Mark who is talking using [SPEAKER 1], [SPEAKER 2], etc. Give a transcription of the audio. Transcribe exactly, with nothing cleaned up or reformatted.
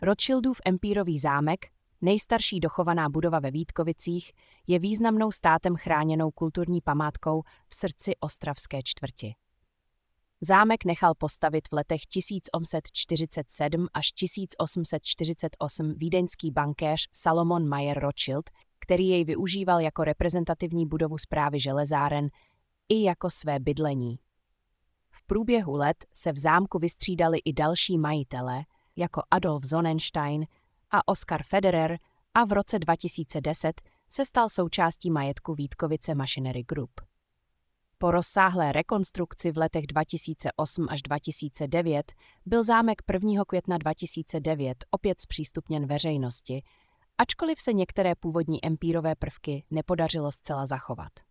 [SPEAKER 1] Rothschildův empírový zámek, nejstarší dochovaná budova ve Vítkovicích, je významnou státem chráněnou kulturní památkou v srdci ostravské čtvrti. Zámek nechal postavit v letech tisíc osm set čtyřicet sedm až tisíc osm set čtyřicet osm vídeňský bankéř Salomon Mayer Rothschild, který jej využíval jako reprezentativní budovu správy železáren i jako své bydlení. V průběhu let se v zámku vystřídali i další majitelé, jako Adolf Sonnenstein a Oskar Federer, a v roce dva tisíce deset se stal součástí majetku Vítkovice Machinery Group. Po rozsáhlé rekonstrukci v letech dva tisíce osm až dva tisíce devět byl zámek prvního května dva tisíce devět opět zpřístupněn veřejnosti, ačkoliv se některé původní empírové prvky nepodařilo zcela zachovat.